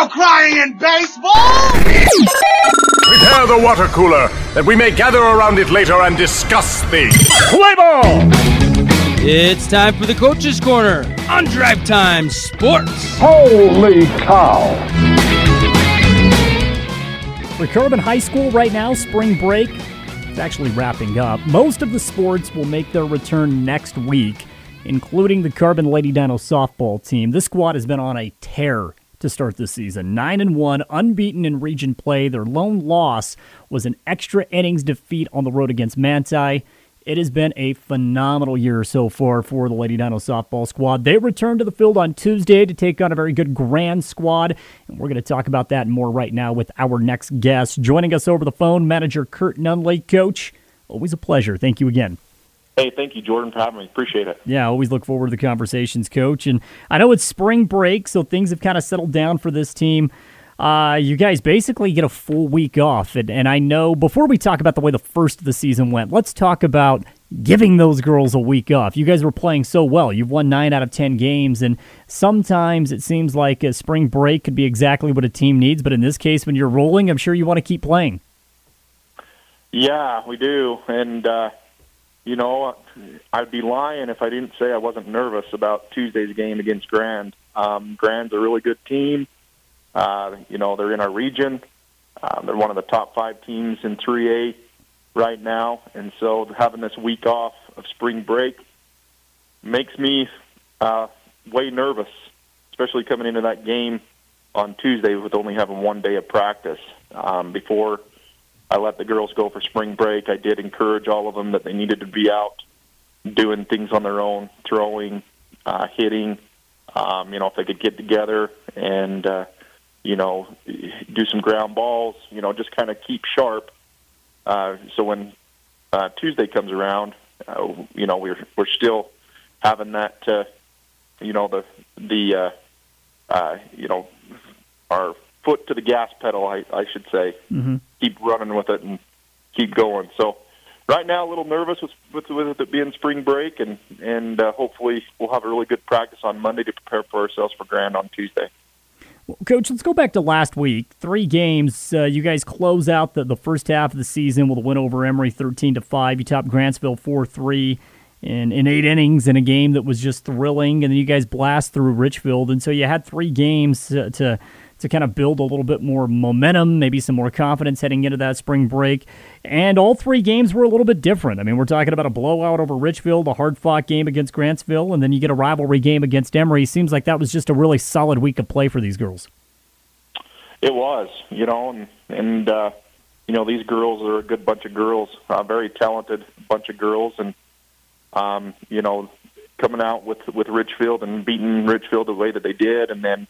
no crying in baseball! Prepare the water cooler, that we may gather around it later and discuss the play ball! It's time for the Coach's Corner on Drive Time Sports. Holy cow! For Carbon High School right now, spring break is actually wrapping up. Most of the sports will make their return next week, including the Carbon Lady Dino softball team. This squad has been on a tear to start the season. 9-1, unbeaten in region play. Their lone loss was an extra innings defeat on the road against Manti. It has been a phenomenal year so far for the Lady Dino softball squad. They return to the field on Tuesday to take on a very good Grand squad, and we're going to talk about that and more right now with our next guest. Joining us over the phone, manager Kurt Nunley. Coach, always a pleasure. Thank you again. Hey, thank you, Jordan, for having me. Appreciate it. Yeah, always look forward to the conversations, Coach. And I know it's spring break, so things have kind of settled down for this team. You guys basically get a full week off. And I know, before we talk about the way the first of the season went, let's talk about giving those girls a week off. You guys were playing so well. You've won 9 out of 10 games, and sometimes it seems like a spring break could be exactly what a team needs. But in this case, when you're rolling, I'm sure you want to keep playing. Yeah, we do. And, you know, I'd be lying if I didn't say I wasn't nervous about Tuesday's game against Grand. Grand's a really good team. You know, they're in our region. They're one of the top 5 teams in 3A right now. And so having this week off of spring break makes me way nervous, especially coming into that game on Tuesday with only having 1 day of practice. Before I let the girls go for spring break, I did encourage all of them that they needed to be out doing things on their own, throwing, hitting, you know, if they could get together and, you know, do some ground balls, you know, just kind of keep sharp. So when Tuesday comes around, you know, we're still having that, you know, the you know, our foot to the gas pedal, I should say. Mm-hmm. Keep running with it and keep going. So right now, a little nervous with it being spring break, and hopefully we'll have a really good practice on Monday to prepare for ourselves for Grand on Tuesday. Well, Coach, let's go back to last week. 3 games. You guys close out the first half of the season with a win over Emory 13-5. You topped Grantsville 4-3 in 8 innings in a game that was just thrilling, and then you guys blast through Richfield. And so you had 3 games to kind of build a little bit more momentum, maybe some more confidence heading into that spring break. And all 3 games were a little bit different. I mean, we're talking about a blowout over Richfield, a hard-fought game against Grantsville, and then you get a rivalry game against Emory. Seems like that was just a really solid week of play for these girls. It was, you know, and you know, these girls are a good bunch of girls, very talented bunch of girls, and, you know, coming out with Richfield and beating Richfield the way that they did, and then,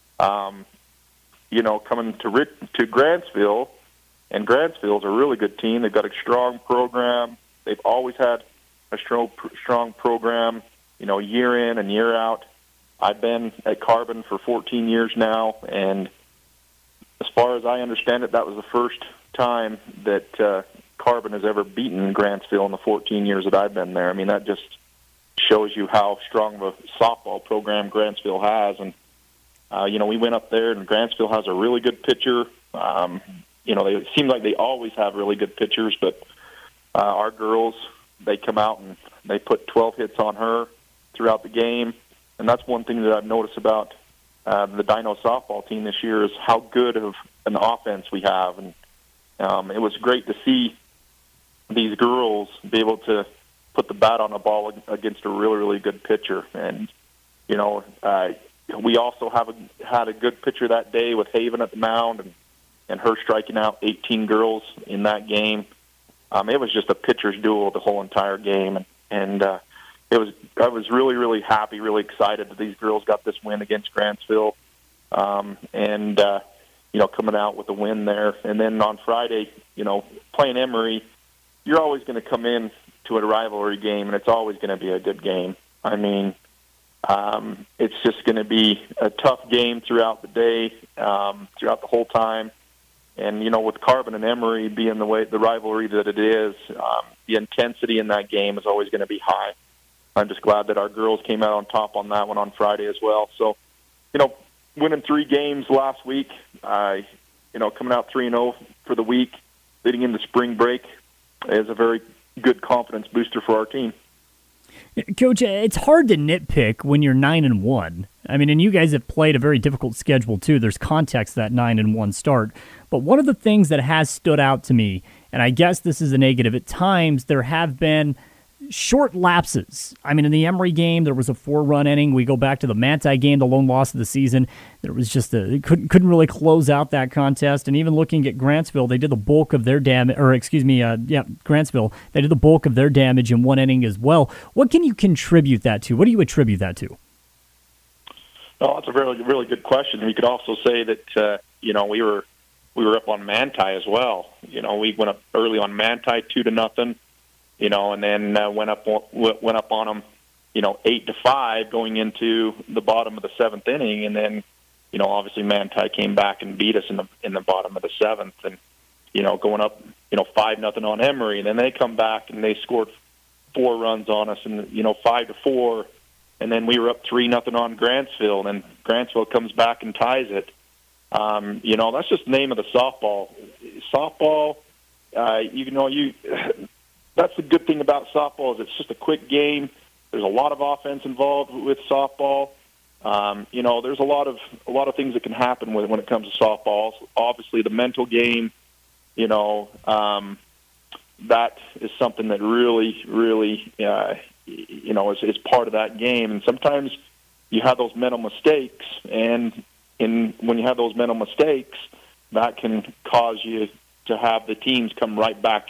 you know, coming to Grantsville, and Grantsville's a really good team. They've got a strong program. They've always had a strong program, you know, year in and year out. I've been at Carbon for 14 years now, and as far as I understand it, that was the first time that Carbon has ever beaten Grantsville in the 14 years that I've been there. I mean, that just shows you how strong of a softball program Grantsville has, and you know, we went up there, and Grantsville has a really good pitcher. You know, they seem like they always have really good pitchers, but our girls, they come out and they put 12 hits on her throughout the game, and that's one thing that I've noticed about the Dino softball team this year is how good of an offense we have, and it was great to see these girls be able to put the bat on the ball against a really, really good pitcher, and you know. We also had a good pitcher that day with Haven at the mound, and her striking out 18 girls in that game. It was just a pitcher's duel the whole entire game, and I was really, really happy, really excited that these girls got this win against Grantsville, and you know, coming out with a win there. And then on Friday, you know, playing Emory, you're always going to come in to a rivalry game, and it's always going to be a good game. I mean, it's just going to be a tough game throughout the day, throughout the whole time. And, you know, with Carbon and Emory being the rivalry that it is, the intensity in that game is always going to be high. I'm just glad that our girls came out on top on that one on Friday as well. So, you know, winning 3 games last week, coming out 3-0 for the week, leading into spring break, is a very good confidence booster for our team. Coach, it's hard to nitpick when you're 9-1. I mean, and you guys have played a very difficult schedule too. There's context to that 9-1 start. But one of the things that has stood out to me, and I guess this is a negative, at times there have been short lapses. I mean, in the Emory game, there was a 4-run inning. We go back to the Manti game, the lone loss of the season. There was just couldn't really close out that contest. And even looking at Grantsville, they did the bulk of their damage, Grantsville, they did the bulk of their damage in one inning as well. What can you contribute that to? What do you attribute that to? No, that's a really, really good question. We could also say that, we were up on Manti as well. We went up early on Manti 2-0. And then went up on them, 8-5 going into the bottom of the 7th inning, and then, obviously Manti came back and beat us in the bottom of the 7th, and going up, 5-0 on Emory, and then they come back and they scored 4 runs on us, and 5-4, and then we were up 3-0 on Grantsville, and then Grantsville comes back and ties it. That's just the name of the softball. Softball, that's the good thing about softball is it's just a quick game. There's a lot of offense involved with softball. There's a lot of things that can happen when it comes to softballs. Obviously, the mental game, that is something that really, really, is part of that game. And sometimes you have those mental mistakes, and when you have those mental mistakes, that can cause you to have the teams come right back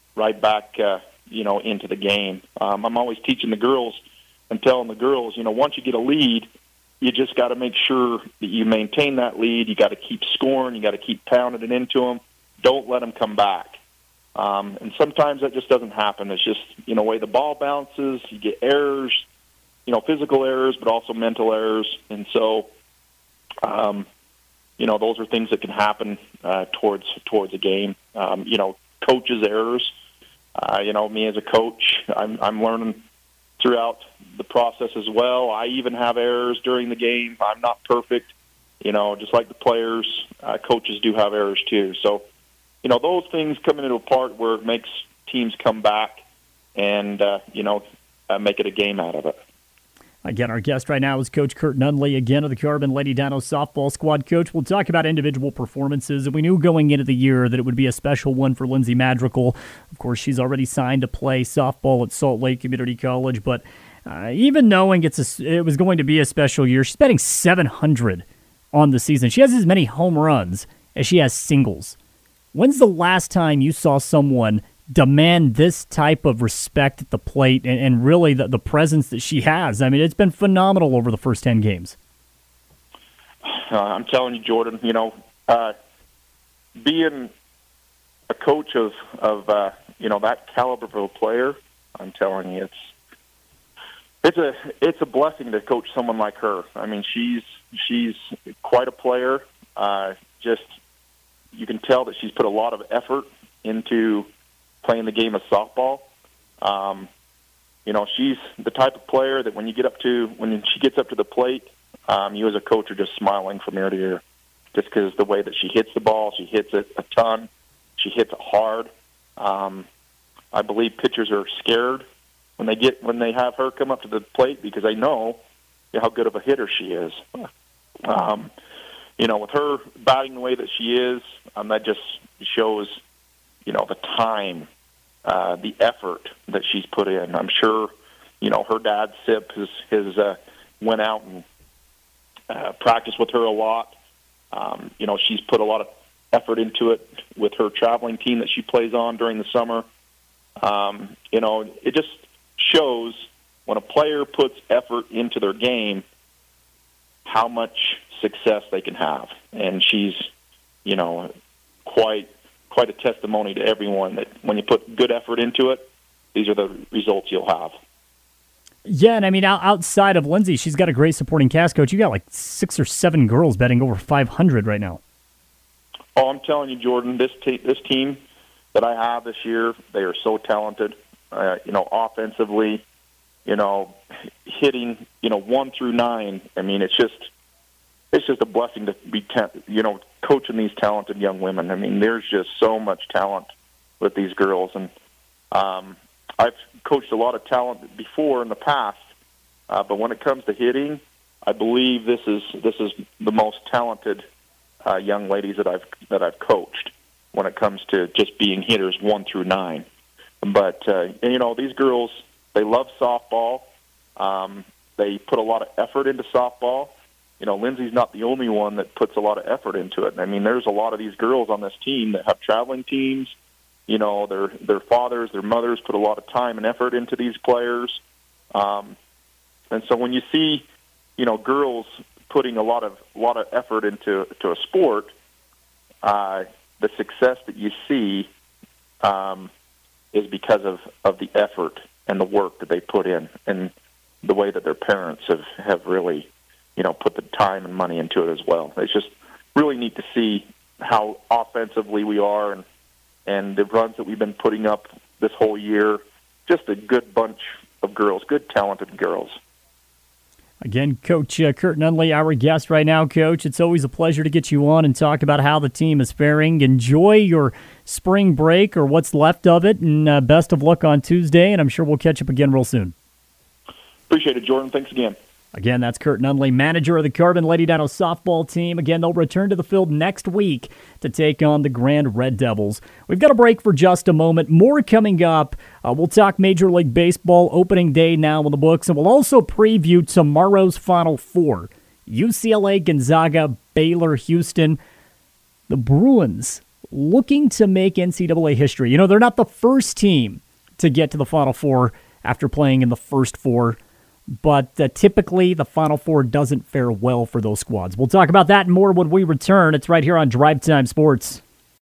into the game. I'm always teaching the girls and telling the girls, once you get a lead, you just got to make sure that you maintain that lead. You got to keep scoring. You got to keep pounding it into them. Don't let them come back. And sometimes that just doesn't happen. It's just, the way the ball bounces, you get errors, physical errors, but also mental errors. And so, those are things that can happen towards a game. Coaches' errors. Me as a coach, I'm learning throughout the process as well. I even have errors during the game. I'm not perfect, just like the players. Coaches do have errors too. So, those things come into a part where it makes teams come back and, make it a game out of it. Again, our guest right now is Coach Kurt Nunley, again of the Carbon Lady Dino softball squad. Coach, we'll talk about individual performances, and we knew going into the year that it would be a special one for Lindsay Madrigal. Of course, she's already signed to play softball at Salt Lake Community College, but even knowing it was going to be a special year, she's batting .700 on the season. She has as many home runs as she has singles. When's the last time you saw someone demand this type of respect at the plate and really the presence that she has? I mean, it's been phenomenal over the first 10 games. I'm telling you, Jordan, being a coach of that caliber of a player, I'm telling you, it's a blessing to coach someone like her. I mean, she's quite a player. Just you can tell that she's put a lot of effort into playing the game of softball. She's the type of player that when she gets up to the plate, you as a coach are just smiling from ear to ear, just because the way that she hits the ball, she hits it a ton, she hits it hard. I believe pitchers are scared when they have her come up to the plate because they know how good of a hitter she is. With her batting the way that she is, that just shows the time, the effort that she's put in. I'm sure, her dad, Sip, has went out and practiced with her a lot. She's put a lot of effort into it with her traveling team that she plays on during the summer. It just shows when a player puts effort into their game how much success they can have. And she's, quite a testimony to everyone that when you put good effort into it, these are the results you'll have. Yeah, and I mean, outside of Lindsay, she's got a great supporting cast, Coach. You got like 6 or 7 girls betting over 500 right now. Oh, I'm telling you, Jordan, this team that I have this year, they are so talented. Offensively, hitting, 1 through 9. I mean, it's just, it's just a blessing to be, coaching these talented young women. I mean, there's just so much talent with these girls, and I've coached a lot of talent before in the past, but when it comes to hitting, I believe this is the most talented young ladies that I've coached when it comes to just being hitters 1 through 9. But these girls, they love softball. They put a lot of effort into softball. Lindsay's not the only one that puts a lot of effort into it. I mean, there's a lot of these girls on this team that have traveling teams. Their fathers, their mothers put a lot of time and effort into these players. And so when you see, girls putting a lot of effort into a sport, the success that you see is because of the effort and the work that they put in, and the way that their parents have really, put the time and money into it as well. It's just really neat to see how offensively we are, and the runs that we've been putting up this whole year. Just a good bunch of girls, good talented girls. Again, Coach Kurt Nunley, our guest right now. Coach, it's always a pleasure to get you on and talk about how the team is faring. Enjoy your spring break, or what's left of it, and best of luck on Tuesday, and I'm sure we'll catch up again real soon. Appreciate it, Jordan. Thanks again. Again, that's Kurt Nunley, manager of the Carbon Lady Dino softball team. Again, they'll return to the field next week to take on the Grand Red Devils. We've got a break for just a moment. More coming up. We'll talk Major League Baseball opening day now in the books, and we'll also preview tomorrow's Final Four. UCLA, Gonzaga, Baylor, Houston. The Bruins looking to make NCAA history. They're not the first team to get to the Final Four after playing in the first four, but typically the Final Four doesn't fare well for those squads. We'll talk about that and more when we return. It's right here on Drive Time Sports.